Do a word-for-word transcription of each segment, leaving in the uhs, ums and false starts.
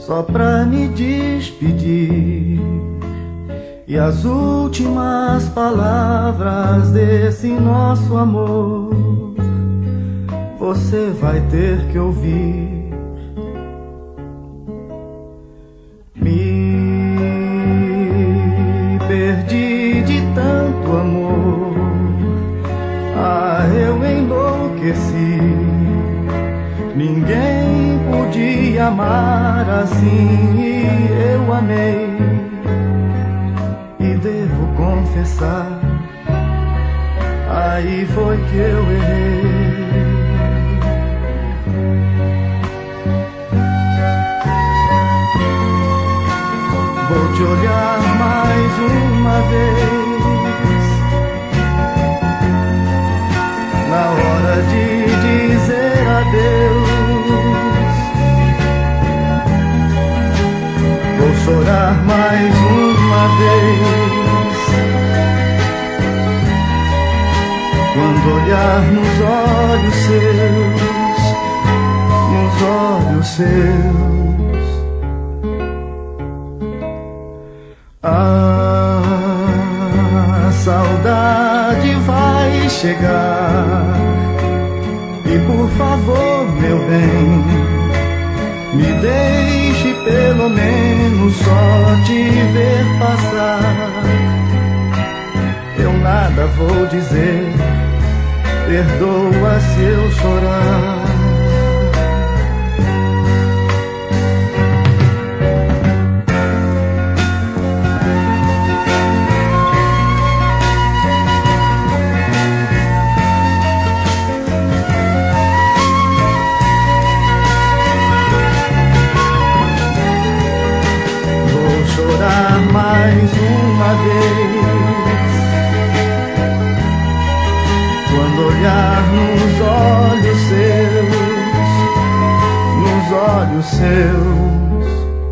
só pra me despedir. E as últimas palavras desse nosso amor você vai ter que ouvir. Me perdi de tanto amor, ah, eu enlouqueci. Ninguém podia amar assim e eu amei. E devo confessar, aí foi que eu errei. Vou te olhar mais uma vez, na hora de dizer adeus. Vou chorar mais uma vez, quando olhar nos olhos seus, nos olhos seus. A saudade vai chegar, e por favor, meu bem, me deixe pelo menos só te ver passar. Eu nada vou dizer, perdoa se eu chorar. Mais uma vez, quando olhar nos olhos seus, nos olhos seus.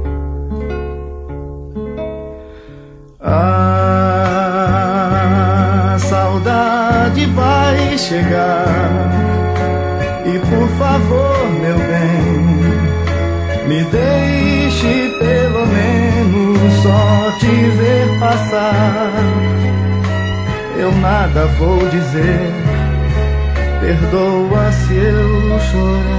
A saudade vai chegar, e por favor, meu bem, me deixe pelo menos só te ver passar. Eu nada vou dizer, perdoa se eu chorar.